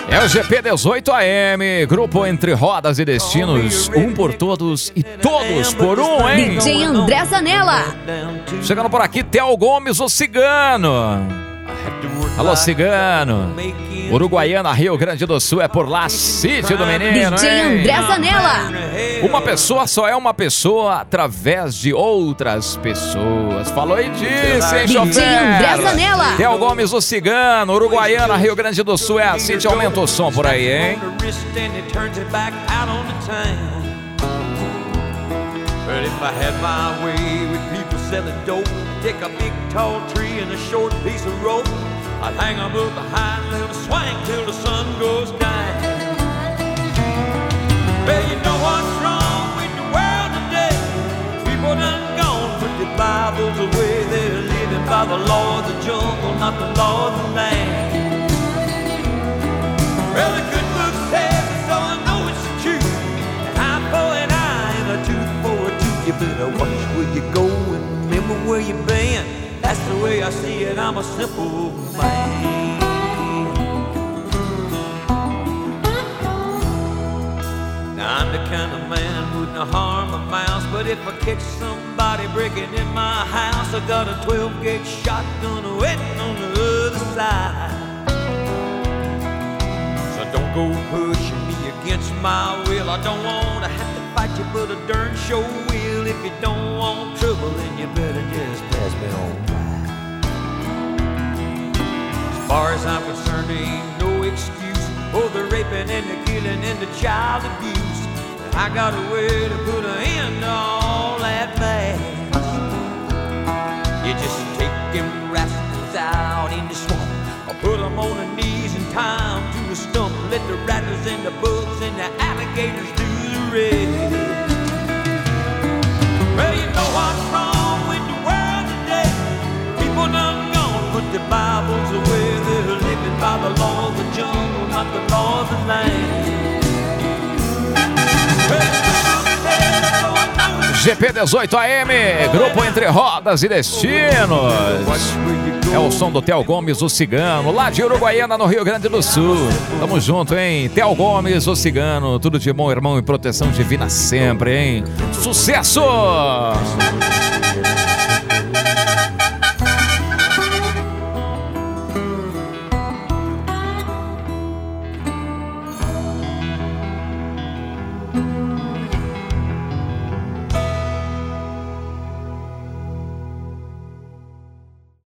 É o GP18 AM, grupo Entre Rodas e Destinos, um por todos e todos por um, hein? DJ André Zanella. Chegando por aqui, Theo Gomes, o Cigano. Alô, Cigano. Uruguaiana, Rio Grande do Sul, é por lá, sítio do menino, DJ hein? André Zanella. Uma pessoa só é uma pessoa através de outras pessoas. Falou e disse, hein, DJ André chofer? Zanella. Theo Gomes, o Cigano, Uruguaiana, Rio Grande do Sul, é assim, te aumenta o som por aí, hein? But if I had my way with people selling dope, take a big tall tree and a short piece of rope, I'd hang them up behind and let them swing till the sun goes down. Well, you know what's wrong with the world today? People done gone, put their Bibles away. They're living by the law of the jungle, not the law of the land. Well, the good book says it, so I know it's the truth. An eye for an eye and a tooth for a tooth. You better watch where you go and remember where you've been. That's the way I see it, I'm a simple man. Now I'm the kind of man who wouldn't harm a mouse, but if I catch somebody breaking in my house, I got a 12-gauge shotgun waiting on the other side. So don't go pushing me against my will. I don't want to have to fight you, but I darn sure will. If you don't want trouble, then you better just pass me on by. As far as I'm concerned, there ain't no excuse for the raping and the killing and the child abuse. And I got a way to put an end to all that mess. You just take them rascals out in the swamp, or put them on their knees and tie them to a stump. Let the rattlers and the bugs and the alligators do the rest. Well, you know what's wrong with the world today? People done gone, put their Bibles away. They're living by the law of the jungle, not the law of the land. GP18 AM, grupo Entre Rodas e Destinos. É o som do Theo Gomes, o Cigano, lá de Uruguaiana, no Rio Grande do Sul. Tamo junto, hein? Theo Gomes, o Cigano, tudo de bom, irmão, e proteção divina sempre, hein? Sucesso!